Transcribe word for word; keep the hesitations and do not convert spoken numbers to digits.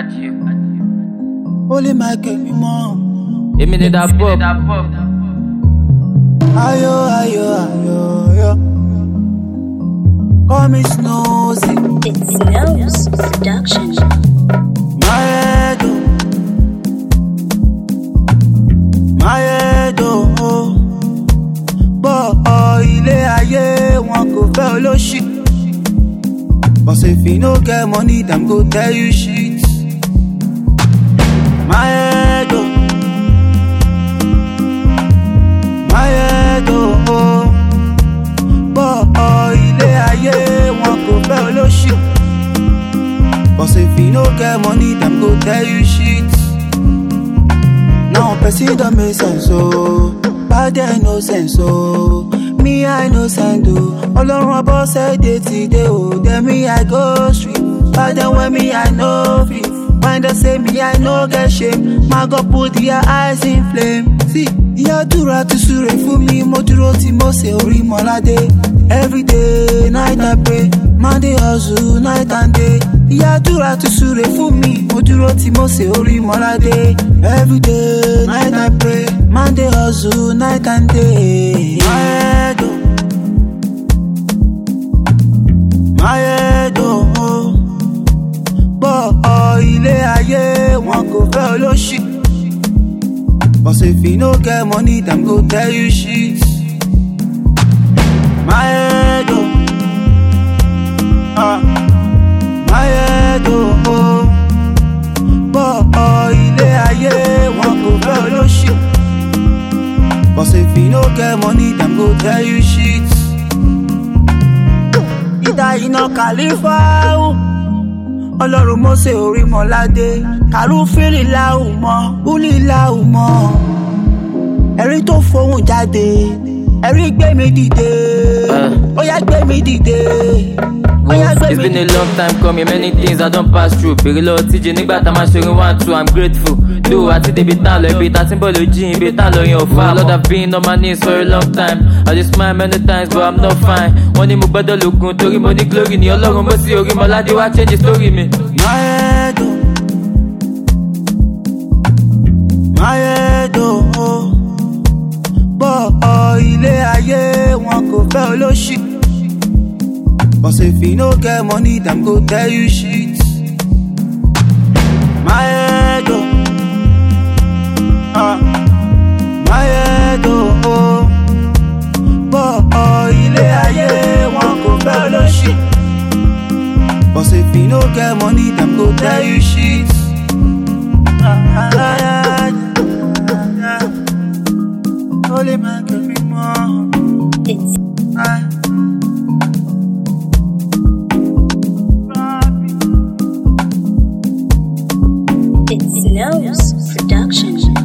Only my get me mom. Èmi ni da pop. Ayo, ayo, ayo, ayo. Call me Snozy. It's Nose Production. My head, oh. My head, oh. Bọ́ ilé ayé wọn kò fẹ́ olóṣì. Cause if you no get money, them go tell you shit. My head, oh. My head, oh. Bọ́ ilé ayé wọn kò fẹ́ olóṣì. Cause if you no get money, them go tell you shit. Now person don't make sense, oh. Bad there no sense, oh. Me I no send, oh. Ọlọ́run abọ́ say day to day, oh. Then me I go street. But then when me I no fit. When they say me I no get shame. My God put their eyes in flame. See, ìyá dúrà ti súre fún mi. Mo dúró tí mo ṣe orí mọ́ládé. Every day, night I pray. Monday hustle, night and day. Ìyá dúrà ti súre fún mi. Mo dúró tí mo ṣe orí mọ́ládé. Every day, night I pray. Monday hustle, night and day. My head, oh. My head, oh. Bọ́ ilé ayé wọn kò fẹ́ olóṣì. Cause if you no get money, them go tell you shit. My head, oh. Ah. My head, oh. Bọ́ ilé ayé wọn kò fẹ́ olóṣì. Cause if you no get money, them go tell you shit. Ìdá iná kàlífà ó. Ọlọ́run Mósè orí mọ́ládé. Kàrúfìrì láhùmọ́, búlì láhùmọ́. Ẹ̀rí tó fohùn jáde. Ẹ̀rí gbé mi dìde. Ó yá gbé mi dìde. It's been a long time coming, many things I don't pass through. Bèrè lọ T J nígbà tá a máa ṣeré one two, I'm grateful. Though àti débi tá lọ ibi tá ti ń bọ̀ lójú ibi tá lọ yan òfà. Lord, I've been on my knees for a long time. I just smile many times but I'm not fine. Wọ́n ní mo gbọ́dọ̀ lògùn torí mo ní glory ní Ọlọ́run mo sí orí mọ́ládé wá change story mi. My head, oh. My head, oh. Bọ́ ilé ayé wọn kò fẹ́ olóṣì. Cause if you no get money, them go tell you shit. My head, oh. Ah. My head, oh. Bọ́ ilé ayé wọn kò fẹ́ olóṣì. Cause if you no get money, them go tell you shit. Only man can be more. It's It's Nose Production.